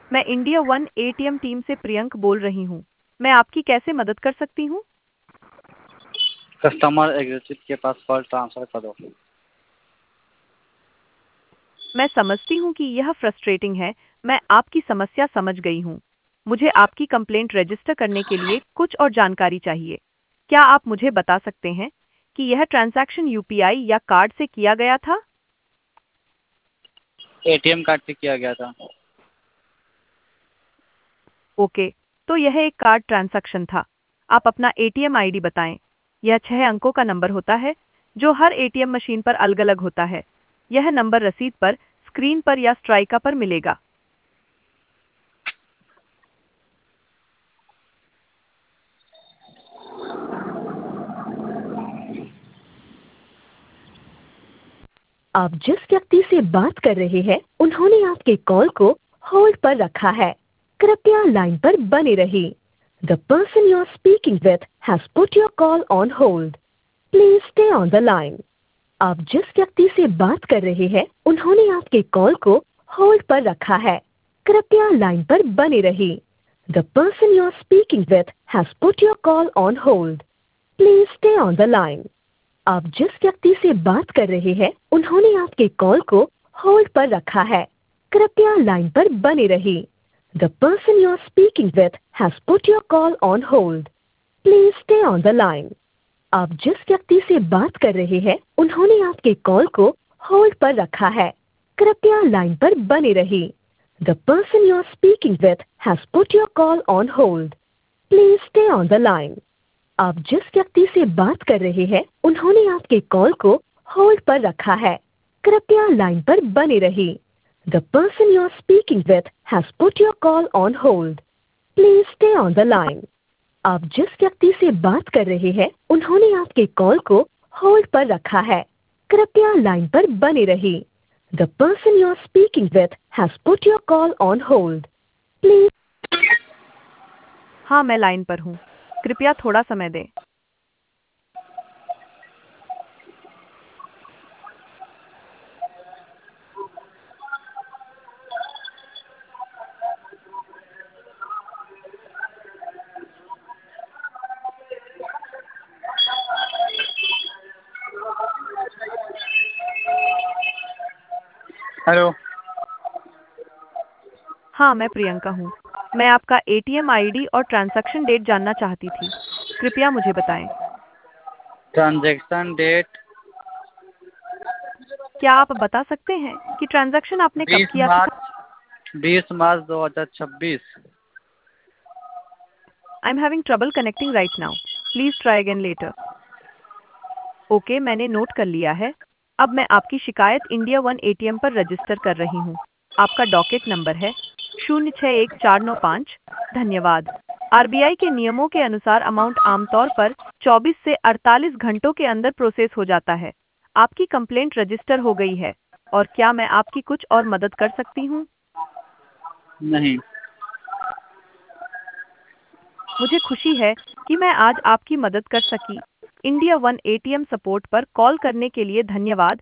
मैं India one ATM team से प्रियंक बोल रही हूँ। मैं आपकी कैसे मदद कर सकती हूँ? कस्टमर एग्जीक्यूटिव के पास कॉल ट्रांसफर करो। मैं समझती हूँ कि यह फ्रस्ट्रेटिंग है। मैं आपकी समस्या समझ गई हूँ। मुझे आपकी कंप्लेंट रजिस्टर करने के लिए कुछ और जानकारी चाहिए। क्या आप मुझे बता सकते हैं कि यह ट्रांजैक्शन यूपीआई या कार्ड से किया गया था? एटीएम कार्ड से किया गया था। ओके, तो यह एक कार्ड ट्रांजैक्शन था। आप अपना एटीएम आईडी बताएं। यह 6 अंकों का नंबर होता है जो हर एटीएम मशीन पर अलग-अलग होता है। यह नंबर रसीद पर, स्क्रीन पर या स्ट्राइका पर मिलेगा। आप जिस व्यक्ति से बात कर रहे हैं उन्होंने आपके कॉल को होल्ड पर रखा है। कृपया लाइन पर बने रहिए। The person you are speaking with has put your call on hold. Please stay on the line. आप जिस व्यक्ति से बात कर रहे हैं उन्होंने आपके कॉल को होल्ड पर रखा है। कृपया लाइन पर बने रहिए। The person you are speaking with has put your call on hold. Please stay on the line. आप जिस व्यक्ति से बात कर रहे हैं उन्होंने आपके कॉल को होल्ड पर रखा है। कृपया लाइन पर बने रहिए। The person you are speaking with has put your call on hold. Please stay on the line. आप जिस व्यक्ति से बात कर रहे हैं उन्होंने आपके कॉल को होल्ड पर रखा है। कृपया लाइन पर बने रहिए। The person you are speaking with has put your call on hold. Please stay on the line. आप जिस व्यक्ति से बात कर रहे हैं उन्होंने आपके कॉल को होल्ड पर रखा है। कृपया लाइन पर बने रहिए। The person you are speaking with has put your call on hold. Please stay on the line. आप जिस व्यक्ति से बात कर रहे हैं उन्होंने आपके कॉल को होल्ड पर रखा है। कृपया लाइन पर बने रहिए। The person you are speaking with has put your call on hold. Please. हाँ, मैं लाइन पर हूँ। कृपया थोड़ा समय दें। हेलो। हाँ, मैं प्रियंका हूँ। मैं आपका एटीएम आईडी और ट्रांजैक्शन डेट जानना चाहती थी। कृपया मुझे बताएं। ट्रांजैक्शन डेट क्या आप बता सकते हैं कि ट्रांजैक्शन आपने कब 20 किया था? March 20 March 2026। I am having trouble connecting right now. Please try again later. Okay, मैंने नोट कर लिया है। अब मैं आपकी शिकायत इंडिया वन एटीएम पर रजिस्टर कर रही हूँ। आपका डॉकेट नंबर है 061495। धन्यवाद। आरबीआई के नियमों के अनुसार अमाउंट आमतौर पर 24 से 48 घंटों के अंदर प्रोसेस हो जाता है। आपकी कंप्लेंट रजिस्टर हो गई है। और क्या मैं आपकी कुछ और मदद कर सकती हूँ? नहीं। मुझे खुशी है कि मैं आज आपकी मदद कर सकी। इंडिया वन एटीएम सपोर्ट पर कॉल करने के लिए धन्यवाद।